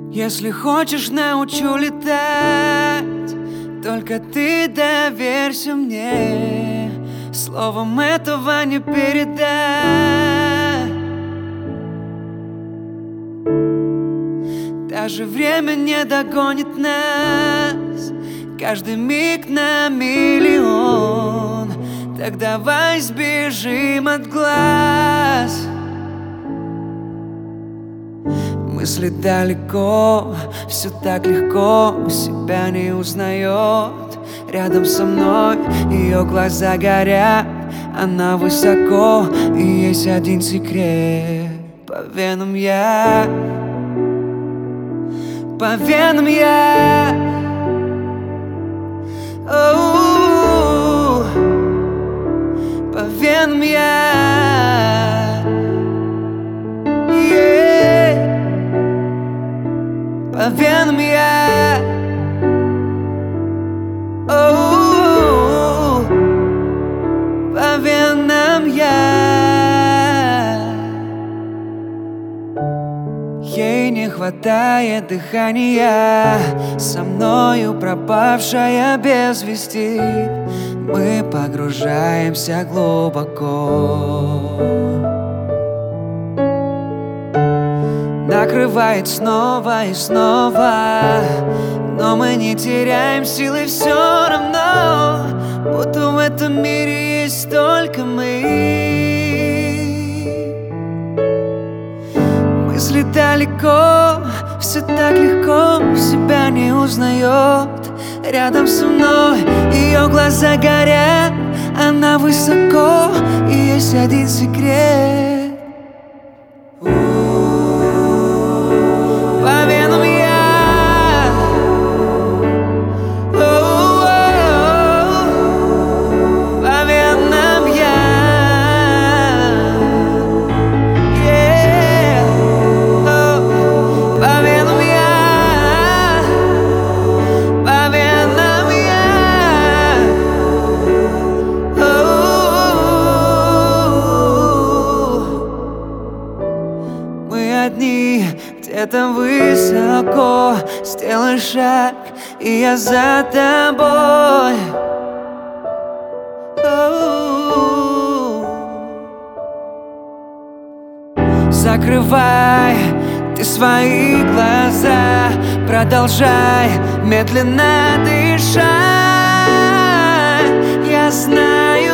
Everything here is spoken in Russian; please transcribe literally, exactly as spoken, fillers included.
Если хочешь, научу летать, только ты доверься мне. Словом этого не передать. Даже время не догонит нас, каждый миг на миллион. Так давай сбежим от глаз. Мысли далеко, все так легко, себя не узнает. Рядом со мной ее глаза горят, она высоко, и есть один секрет. По венам я, по венам я, оу, по венам я. По венам я, оу, по венам я. Ей не хватает дыхания, со мною пропавшая без вести. Мы погружаемся глубоко, накрывает снова и снова, но мы не теряем силы все равно, будто в этом мире есть только мы. Мысли далеко, все так легко, себя не узнает. Рядом со мной ее глаза горят, она высоко, и есть один секрет. Где-то высоко, сделай шаг, и я за тобой. Оу. Закрывай ты свои глаза, продолжай медленно дышать. Я знаю,